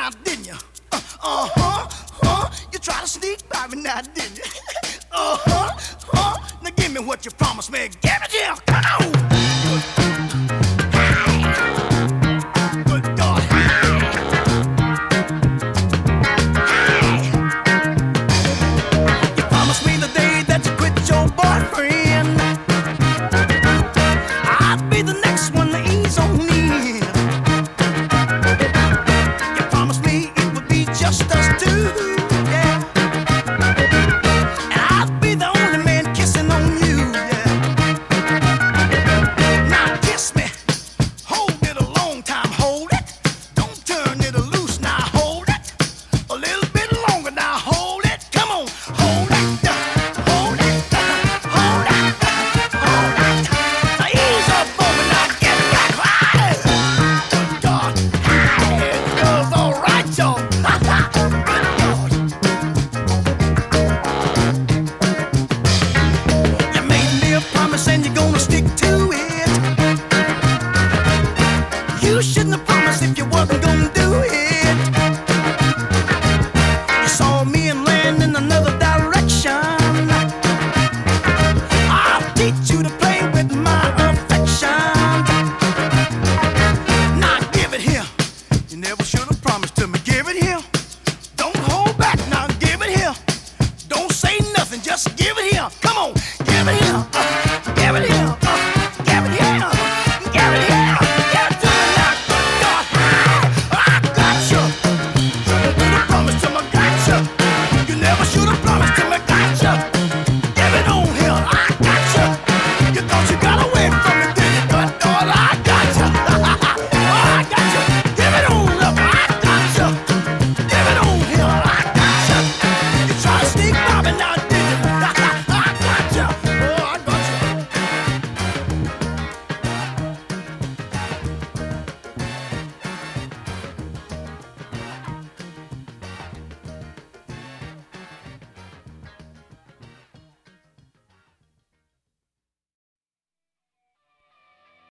now, didn't you? Uh-huh. You tried to sneak by me now, didn't you? Now give me what you promised me. Give it here. Come on. Good God. You promised me the day that you quit your boyfriend, I'd be the next one to ease on in. You promised me it would be just us two, yeah. And I'd be the only man kissing on you, yeah. Now kiss me, hold it a long time, hold it. Don't turn it loose, now hold it. A little bit longer, now hold it. Come on, hold it, hold it, hold it, hold it. Now ease up on me, now get back high. Good God, hey, it goes all right, y'all. Good God. You made me a promise and you're gonna stick to it. You shouldn't have promised if you wasn't gonna